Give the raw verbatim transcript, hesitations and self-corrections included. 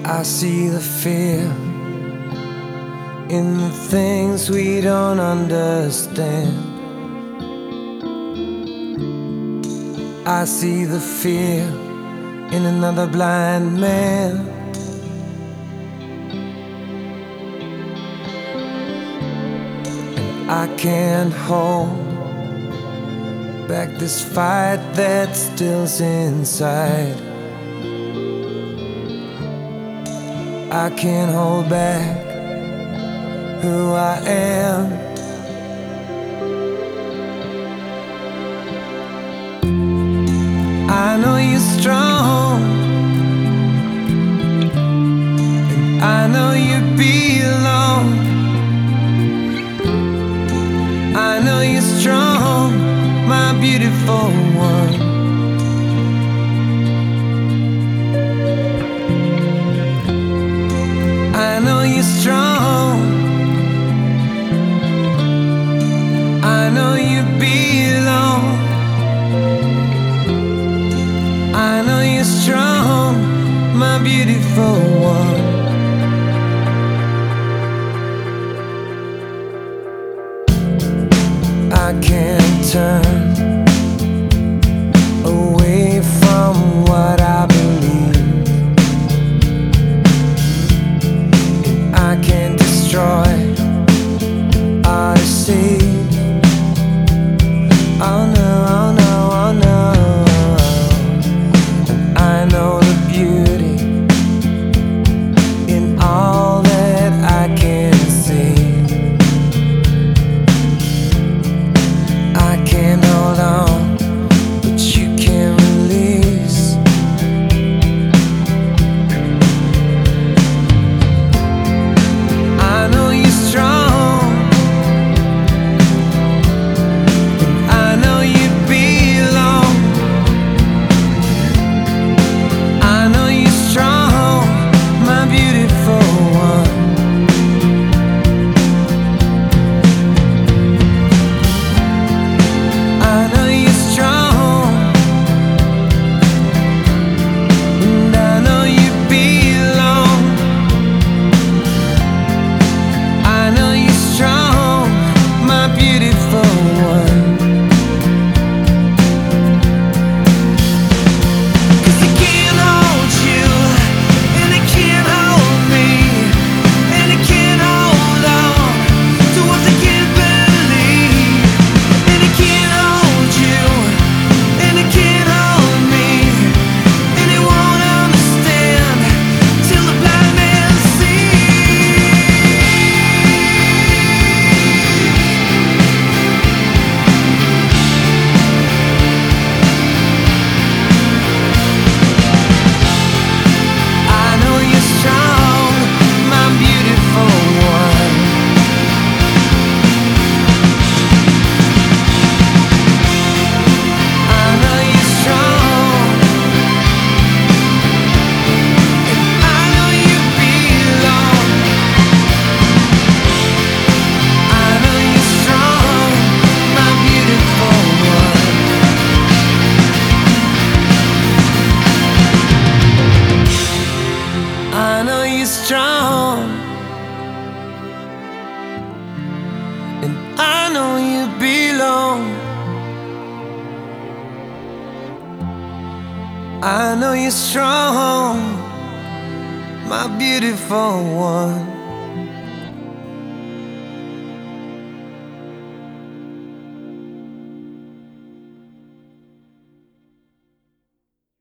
I see the fear in the things we don't understand. I see the fear in another blind man. And I can't hold back this fight that still's inside. I can't hold back who I am. I know you're strong, and I know you belong. I know you're strong, my beautiful one. I know you're strong, I know you belong. I know you're strong, my beautiful one. I can't turn away from what I believe. I can't destroy or deceive. Oh no, oh no, oh no. And I know the beauty in all that I can see. I can't hold on, but you can release. I know you're strong, and I know you belong. I know you're strong, my beautiful one. I know you're strong, and I know you belong. I know you're strong, my beautiful one. 'Cause I can't hold you, and I can't hold me, and I can't hold on to what I can't believe. And I can't hold you, and I can't hold me, and it won't understand till the blind man sees. I know you're strong, my beautiful one. I know you're strong, and I know you belong. I know you're strong, my beautiful one. I know you're strong, and I know you belong. I know you're strong, my beautiful one.